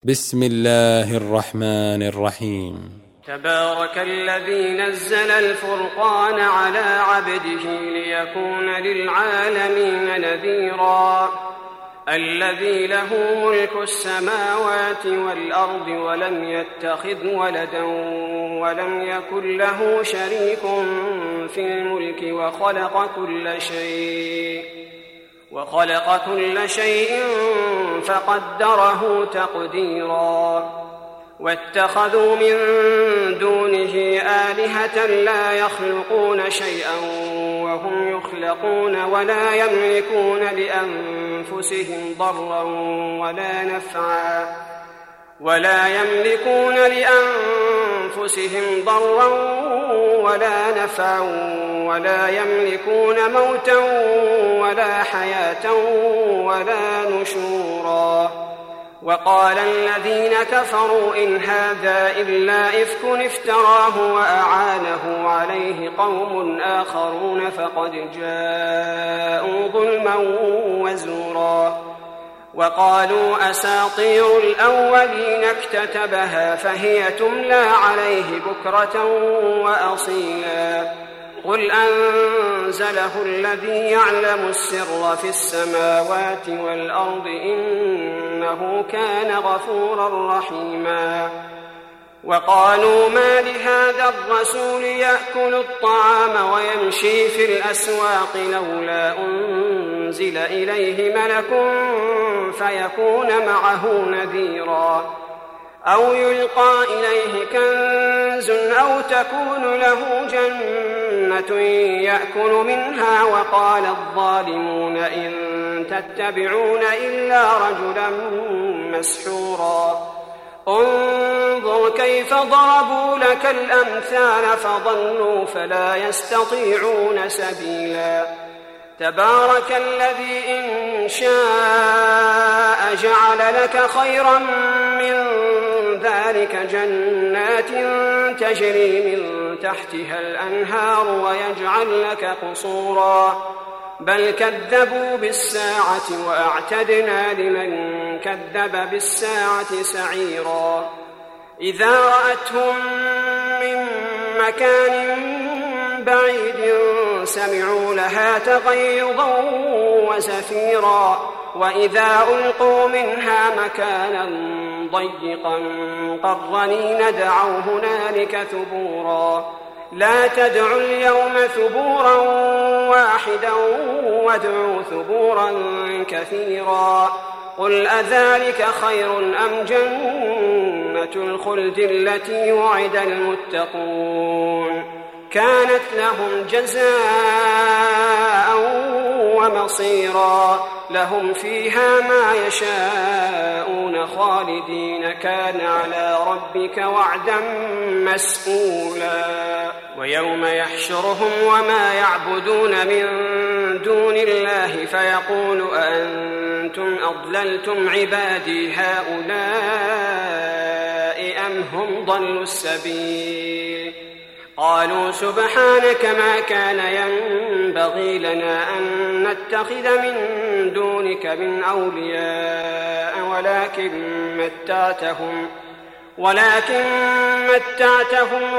بسم الله الرحمن الرحيم. تبارك الذي نزل الفرقان على عبده ليكون للعالمين نذيرا الذي له ملك السماوات والأرض ولم يتخذ ولدا ولم يكن له شريك في الملك وخلق كل شيء فقدره تقديرا واتخذوا من دونه آلهة لا يخلقون شيئا وهم يخلقون ولا يملكون لأنفسهم ضرا ولا نفعا ولا يملكون موتا ولا حياة ولا نشورا. وقال الذين كفروا إن هذا إلا إفك افتراه وأعانه عليه قوم آخرون فقد جاءوا ظلما وزورا. وقالوا أساطير الأولين اكتتبها فهي تملى عليه بكرة وأصيلا. قل أنزله الذي يعلم السر في السماوات والأرض إنه كان غفورا رحيما. وقالوا ما لهذا الرسول يأكل الطعام ويمشي في الأسواق لولا أنزل إليه ملك فيكون معه نذيرا أو يلقى إليه كنز أو تكون له جنة يأكل منها. وقال الظالمون إن تتبعون إلا رجلا مسحورا. انظر كيف ضربوا لك الأمثال فضلوا فلا يستطيعون سبيلا. تبارك الذي إن شاء جعل لك خيرا من ذلك جنات تجري من تحتها الأنهار ويجعل لك قصورا. بل كذبوا بالساعة وأعتدنا لمن كذب بالساعة سعيرا. إذا رأتهم من مكان بعيد سمعوا لها تغيظا وزفيرا. وإذا ألقوا منها مكانا ضيقا مقرنين دعوا هنالك ثبورا. لا تدعوا اليوم ثبورا واحدا وادعوا ثبورا كثيرا. قل أذلك خير أم جنة الخلد التي وعد المتقون كانت لهم جزاء ومصيرا. لهم فيها ما يشاءون خالدين كان على ربك وعدا مسئولا. ويوم يحشرهم وما يعبدون من دون الله فيقول أأنتم أضللتم عبادي هؤلاء أم هم ضلوا السبيل. قالوا سبحانك ما كان ينبغي لنا أن نتخذ من دونك من أولياء ولكن متعتهم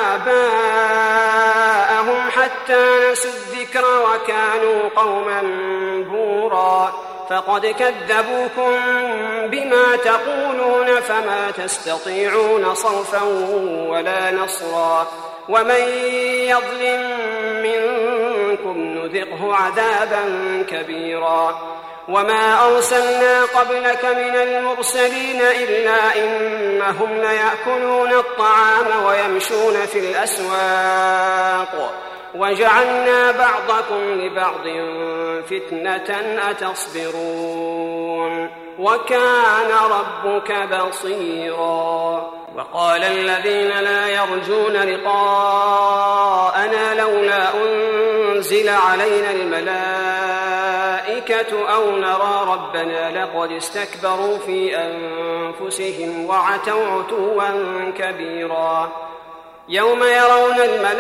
وآباءهم حتى نسوا الذكر وكانوا قوما بورا. فقد كذبوكم بما تقولون فما تستطيعون صرفا ولا نصرا. ومن يظلم منكم نذقه عذابا كبيرا. وما أرسلنا قبلك من المرسلين إلا إنهم ليأكلون الطعام ويمشون في الأسواق وجعلنا بعضكم لبعض فتنة أتصبرون وكان ربك بصيرا. وقال الذين لا يرجون لقاءنا لولا أنزل علينا الملائكة أو نرى ربنا لقد استكبروا في أنفسهم وعتوا عتوا كبيرا. يوم يرون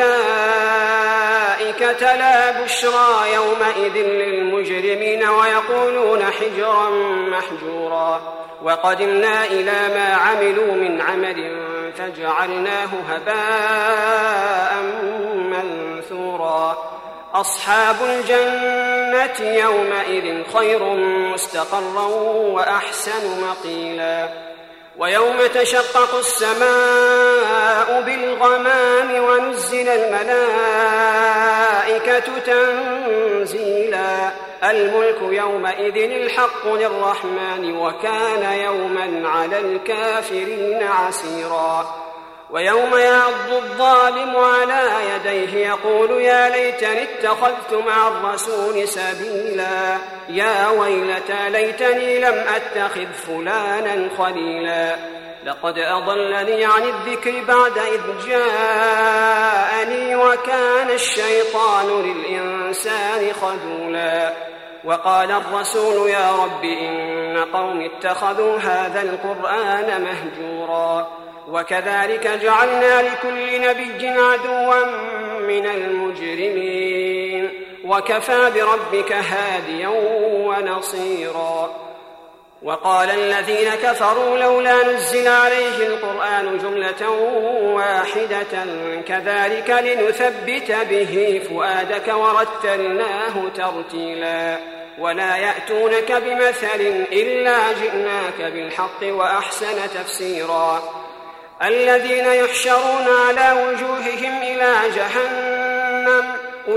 الملائكة لا بشرى يومئذ للمجرمين ويقولون حجرا محجورا. وقدمنا إلى ما عملوا من عمل فجعلناه هباء منثورا أصحاب الجنة يومئذ خير مستقرا وأحسن مقيلا ويوم تشقق السماء بالغمام ونزل الملائكة تنزيلا الملك يومئذ الحق للرحمن وكان يوما على الكافرين عسيرا ويوم يعض الظالم على يديه يقول يا ليتني اتخذت مع الرسول سبيلا يا ويلتى ليتني لم أتخذ فلانا خليلا لقد أضلني عن الذكر بعد إذ جاءني وكان الشيطان للإنسان خذولا وقال الرسول يا رب إن قوم اتخذوا هذا القرآن مهجورا وكذلك جعلنا لكل نبي عدوا من المجرمين وكفى بربك هاديا ونصيرا وقال الذين كفروا لولا نزل عليه القرآن جملة واحدة كذلك لنثبت به فؤادك ورتلناه ترتيلا ولا يأتونك بمثل إلا جئناك بالحق وأحسن تفسيرا الذين يحشرون على وجوههم إلى جهنم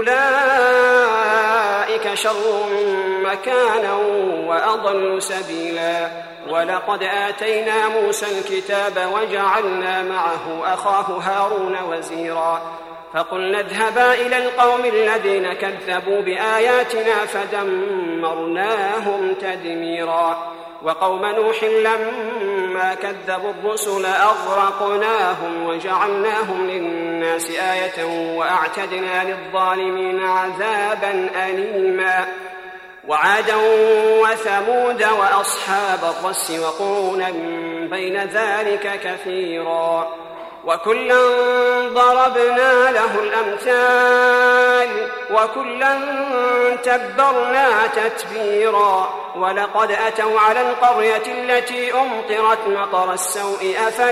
أولئك شر مكانا وأضل سبيلا ولقد آتينا موسى الكتاب وجعلنا معه أخاه هارون وزيرا فقلنا اذهبا إلى القوم الذين كذبوا بآياتنا فدمرناهم تدميرا وقوم نوح لما كذبوا الرسل أغرقناهم وجعلناهم للناس آية وأعتدنا للظالمين عذابا أليما وعادا وثمود وأصحاب الرس وقرونا بين ذلك كثيرا وكلا ضربنا له الأمثال وكلا تبرنا تتبيرا ولقد أتوا على القرية التي أمطرت مطر السوء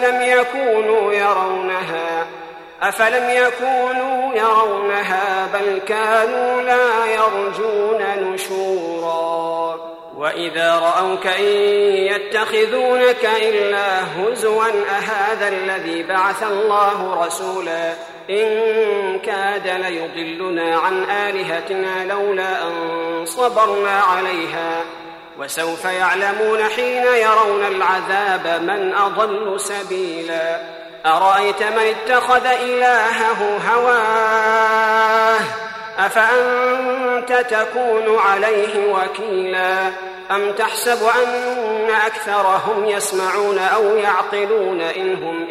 أفلم يكونوا يرونها بل كانوا لا يرجون نشورا وإذا رأوك إن يتخذونك إلا هزوا أهذا الذي بعث الله رسولا إن كاد ليضلنا عن آلهتنا لولا أن صبرنا عليها وسوف يعلمون حين يرون العذاب من أضل سبيلا أرأيت من اتخذ إلهه هواه أفأنت تكون عليه وكيلا أم تحسب أن أكثرهم يسمعون أو يعقلون إن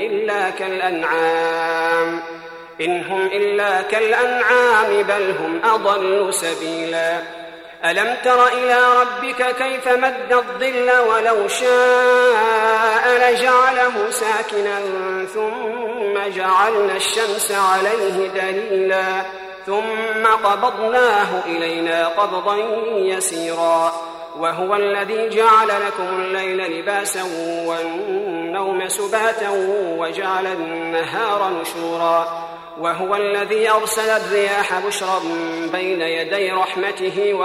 هم إلا كالأنعام بل هم أضل سبيلا ألم تر إلى ربك كيف مد الظل ولو شاء لجعله ساكنا ثم جعلنا الشمس عليه دليلا ثم قبضناه إلينا قبضا يسيرا وهو الذي جعل لكم الليل لباسا والنوم سباتا وجعل النهار نشورا وهو الذي أرسل الرياح بشرا بين يدي رحمته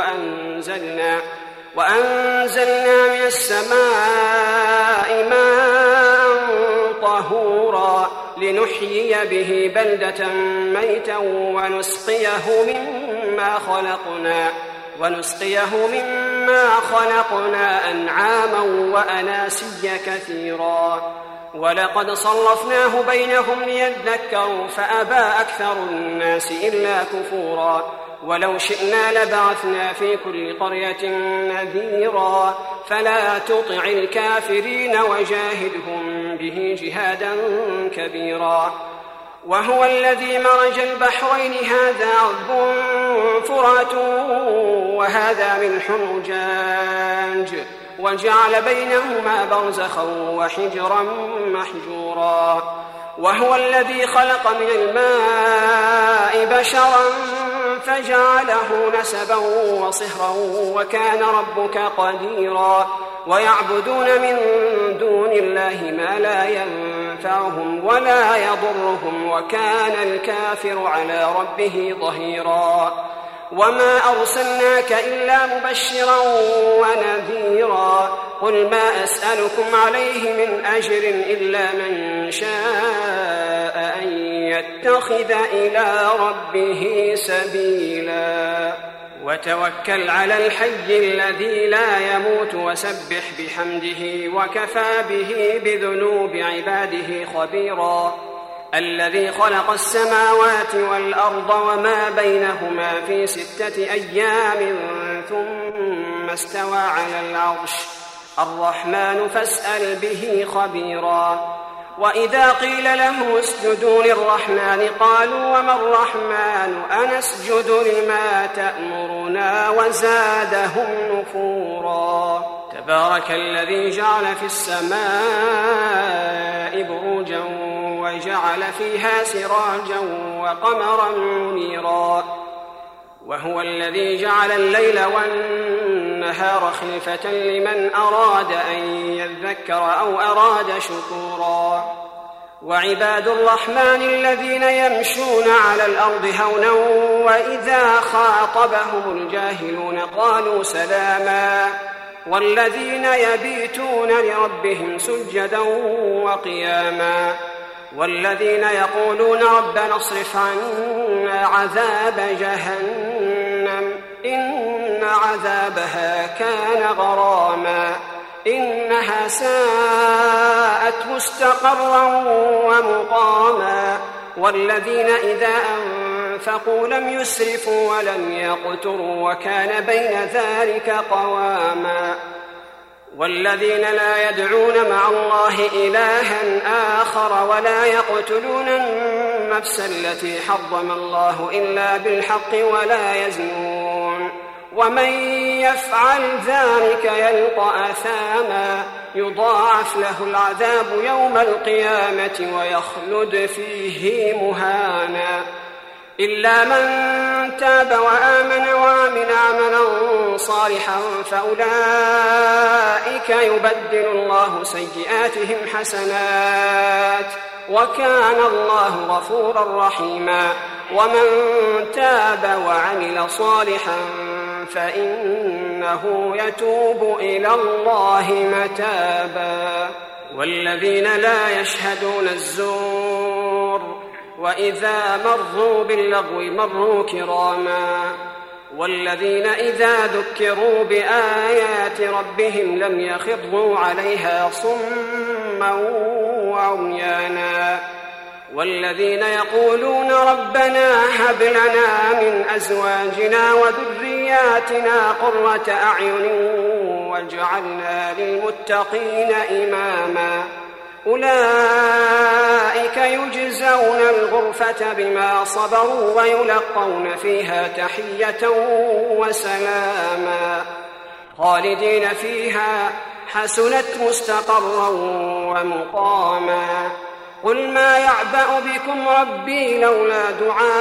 وأنزلنا من السماء ماء طهورا لنحيي به بلدة ميتا ونسقيه مما خلقنا أنعاما وأناسيا كثيرا ولقد صرفناه بينهم ليذكروا فأبى أكثر الناس إلا كفورا ولو شئنا لبعثنا في كل قرية نذيرا فلا تطع الكافرين وجاهدهم به جهادا كبيرا وهو الذي مرج البحرين هذا عذب فرات وهذا ملح أجاج وجعل بينهما برزخا وحجرا محجورا وهو الذي خلق من الماء بشرا فجعله نسبا وصهرا وكان ربك قديرا ويعبدون من دون الله ما لا ينفعهم ولا يضرهم، وكان الكافر على ربه ظهيرا. وما أرسلناك إلا مبشرا ونذيرا. قل ما أسألكم عليه من أجر إلا من شاء أن يتخذ إلى ربه سبيلا. وتوكل على الحي الذي لا يموت وسبح بحمده وكفى به بذنوب عباده خبيرا. الذي خلق السماوات والأرض وما بينهما في 6 أيام ثم استوى على العرش الرحمن فاسأل به خبيرا. وإذا قيل له اسجدوا للرحمن قالوا وما الرحمن أنسجد لما تأمرنا وزادهم نفورا. تبارك الذي جعل في السماء بروجا وجعل فيها سراجا وقمرا منيرا. وهو الذي جعل الليل والنهار خلفة لمن أراد أن يذكر أو أراد شكورا. وعباد الرحمن الذين يمشون على الأرض هونا وإذا خاطبهم الجاهلون قالوا سلاما. والذين يبيتون لربهم سجدا وقياما. والذين يقولون ربنا اصرف عنا عذاب جهنم إن عذابها كان غراما إنها ساءت مستقرا ومقاما. والذين إذا أنفقوا لم يسرفوا ولم يقتروا وكان بين ذلك قواما. والذين لا يدعون مع الله إلها آخر ولا يقتلون النفس التي حرم الله إلا بالحق ولا يزنون. ومن يفعل ذلك يلقى أثاما يضاعف له العذاب يوم القيامة ويخلد فيه مهانا. إلا من تاب وآمن وعمل عملا صالحا فأولئك يبدل الله سيئاتهم حسنات وكان الله غفورا رحيما. ومن تاب وعمل صالحا فإنه يتوب إلى الله متابا. والذين لا يشهدون الزور وإذا مروا باللغو مروا كراما. والذين إذا ذكروا بآيات ربهم لم يخروا عليها صما وعميانا. والذين يقولون ربنا هب لنا من أزواجنا وذرياتنا قرة أعين واجعلنا للمتقين إماما. أولئك يجزون الغرفة بما صبروا ويلقون فيها تحية وسلاما خالدين فيها حسنت مستقرا ومقاما. قل ما يعبأ بكم ربي لولا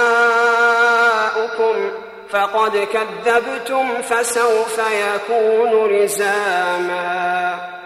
دعاؤكم فقد كذبتم فسوف يكون لزاما.